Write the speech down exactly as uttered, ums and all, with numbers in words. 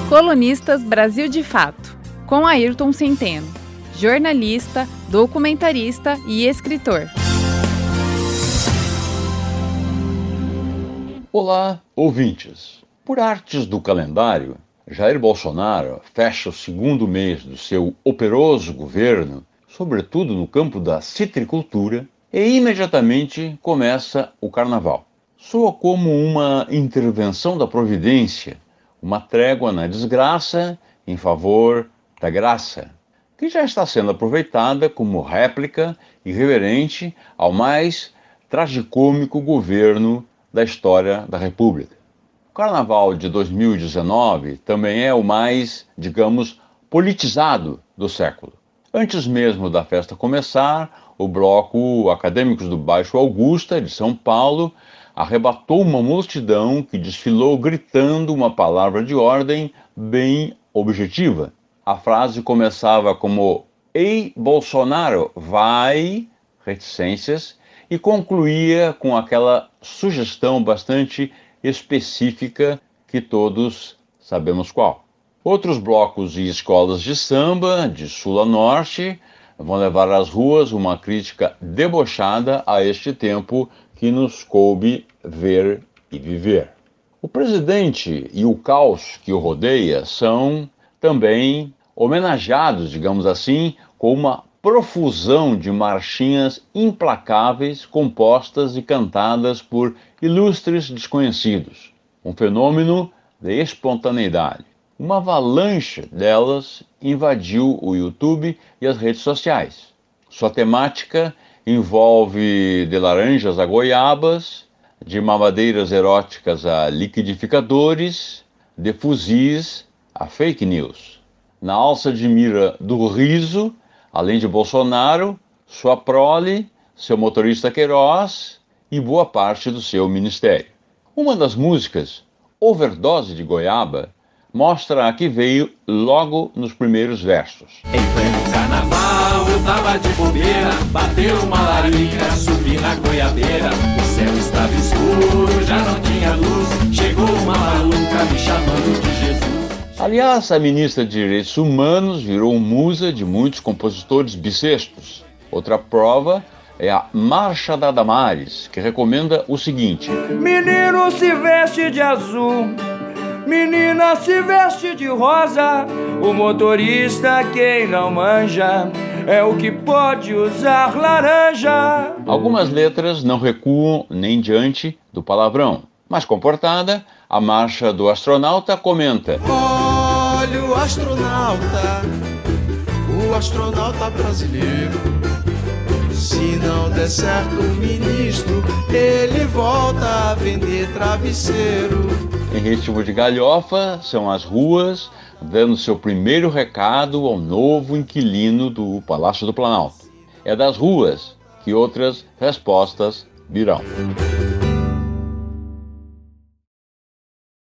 Colunistas Brasil de Fato, com Ayrton Centeno, jornalista, documentarista e escritor. Olá, ouvintes! Por artes do calendário, Jair Bolsonaro fecha o segundo mês do seu operoso governo, sobretudo no campo da citricultura, e imediatamente começa o carnaval. Soa como uma intervenção da providência, uma trégua na desgraça em favor da graça, que já está sendo aproveitada como réplica irreverente ao mais tragicômico governo da história da República. O Carnaval de dois mil e dezenove também é o mais, digamos, politizado do século. Antes mesmo da festa começar, o bloco Acadêmicos do Baixo Augusta, de São Paulo, arrebatou uma multidão que desfilou gritando uma palavra de ordem bem objetiva. A frase começava como "Ei, Bolsonaro, vai!", reticências, e concluía com aquela sugestão bastante específica que todos sabemos qual. Outros blocos e escolas de samba, de sul a norte, vão levar às ruas uma crítica debochada a este tempo que nos coube ver e viver. O presidente e o caos que o rodeia são também homenageados, digamos assim, com uma profusão de marchinhas implacáveis compostas e cantadas por ilustres desconhecidos. Um fenômeno de espontaneidade. Uma avalanche delas invadiu o YouTube e as redes sociais. Sua temática envolve de laranjas a goiabas, de mamadeiras eróticas a liquidificadores, de fuzis a fake news. Na alça de mira do riso, além de Bolsonaro, sua prole, seu motorista Queiroz e boa parte do seu ministério. Uma das músicas, Overdose de Goiaba, mostra a que veio logo nos primeiros versos. Em pleno carnaval eu tava de bobeira, bateu uma laringa, subi na goiabeira, o céu estava escuro, já não tinha luz, chegou uma maluca me chamando de Jesus. Aliás, a ministra de Direitos Humanos virou musa de muitos compositores bissextos. Outra prova é a Marcha da Damares, que recomenda o seguinte: menino se veste de azul, menina se veste de rosa, o motorista quem não manja é o que pode usar laranja. Algumas letras não recuam nem diante do palavrão, mas comportada, a Marcha do Astronauta comenta: olha o astronauta, o astronauta brasileiro, se não der certo o ministro, ele volta a vender travesseiro. Em ritmo de galhofa, são as ruas dando seu primeiro recado ao novo inquilino do Palácio do Planalto. É das ruas que outras respostas virão.